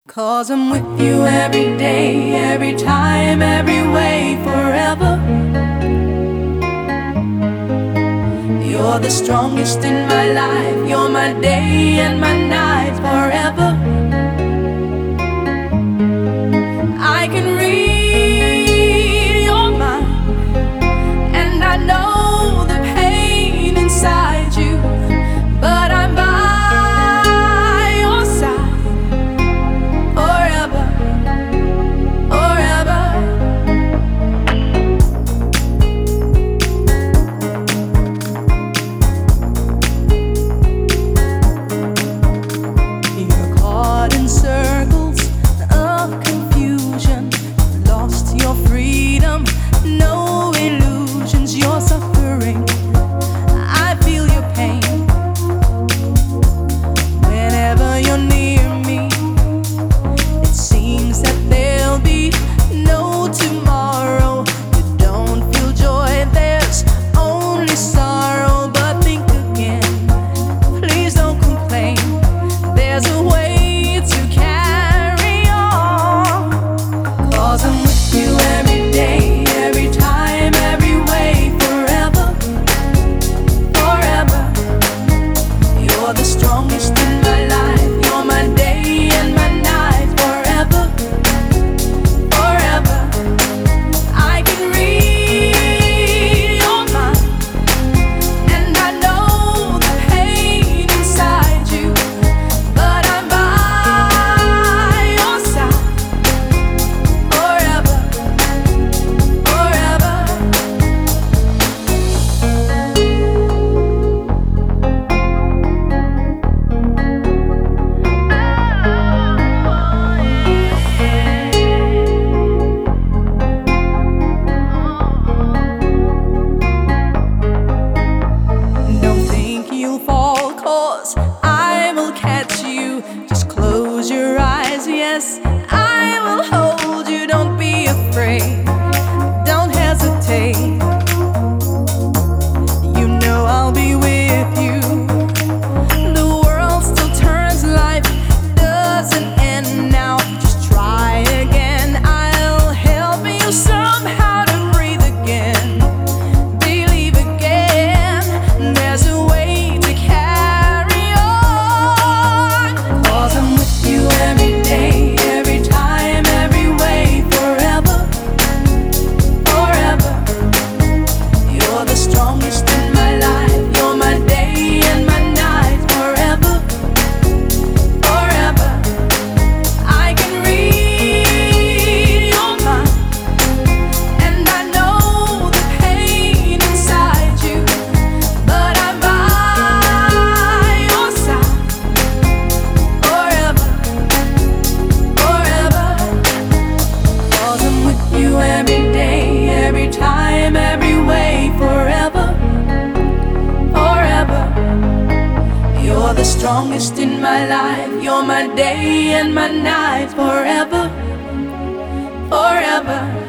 'Cause I'm with you every day, every time, every way, forever. You're the strongest in my life. You're my day and my night, forever. I can read your mind, and I know the pain inside you, but I'm by your side forever, forever. You're caught in circles of confusion, lost your freedom, no illusions. You're suffering, I feel your pain. Whenever you're near me, it seems that there'll be no tomorrow. You don't feel joy, there's only sorrow. But think again, please don't complain. There's a way to carry on. 'Cause I'm with you every day, every time, every way, forever, forever. You're the strongest in my life. You're my day and my night, forever, forever. I can read your mind, and I know the pain inside you, but I'm by your side forever, forever. Don't think you'll fall, 'cause I will catch you. Just close your eyes, yes, I will hold you. Don't be afraid, don't hesitate. You know I'll be with you. The world still turns, life doesn't end now. Just try again, I'll help you somehow to breathe again. Believe again, there's a way to carry on. 'Cause I'm with you every day, every time, every way, forever, forever. You're the strongest in my life. You're my day and my night, forever, forever. I can read your mind, and I know the pain inside you, but I'm by your side forever, forever. 'Cause I'm with you every day, every time, every way, forever, forever. You're the strongest in my life. You're my day and my night, forever, forever.